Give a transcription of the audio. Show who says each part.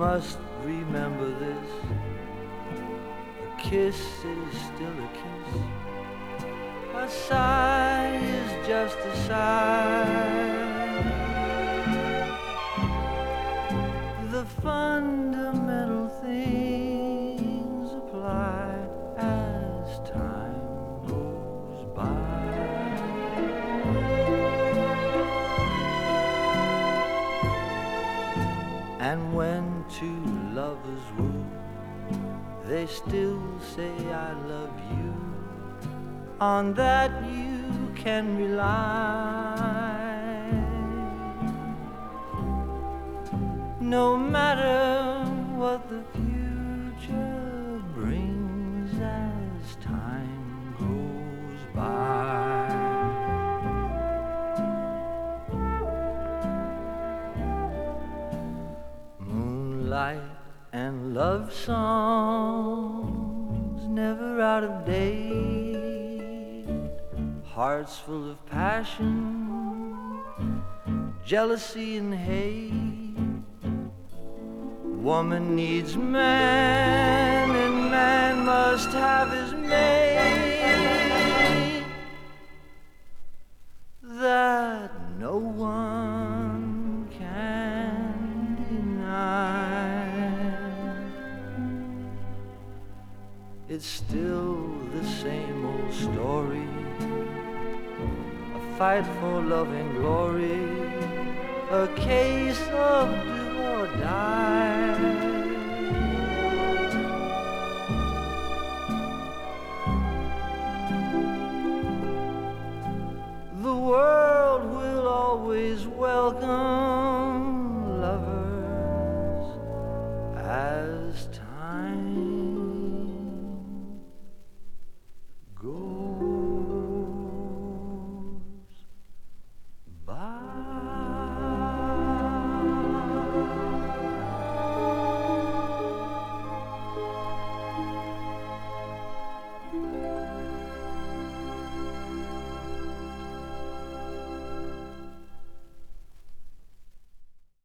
Speaker 1: must remember this. A kiss is still a kiss. A sigh is just a sigh. The fundamental things apply as time goes by. And when two lovers woo, they still say I love you. On that you can rely. No matter what the future brings as time goes by. Moonlight and love songs never out of date. Hearts full of passion, jealousy and hate. Woman needs man and man must have his mate. That no one can deny. It's still the same old story. A fight for love and glory. A case of do or die.